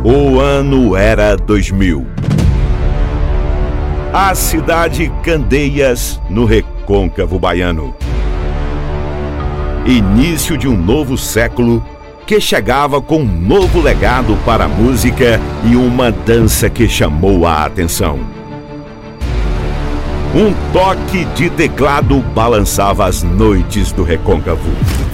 O ano era 2000. A cidade Candeias, no recôncavo baiano. Início de um novo século que chegava com um novo legado para a música e uma dança que chamou a atenção. Um toque de teclado balançava as noites do recôncavo.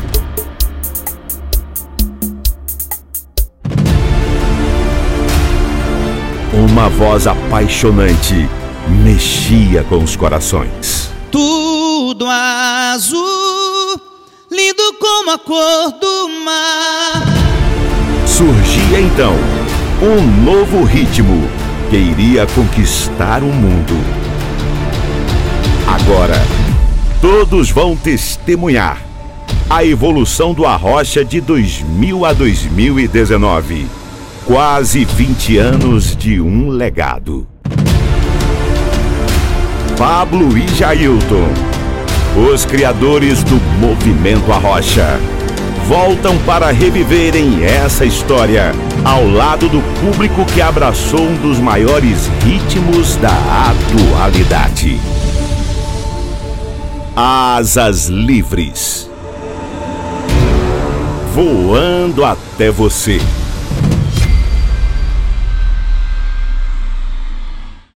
Uma voz apaixonante mexia com os corações. Tudo azul, lindo como a cor do mar. Surgia então um novo ritmo que iria conquistar o mundo. Agora, todos vão testemunhar a evolução do Arrocha de 2000 a 2019. Quase 20 anos de um legado. Pablo e Jailton, os criadores do Movimento Arrocha, voltam para reviverem essa história ao lado do público que abraçou um dos maiores ritmos da atualidade. Asas Livres. Voando até você.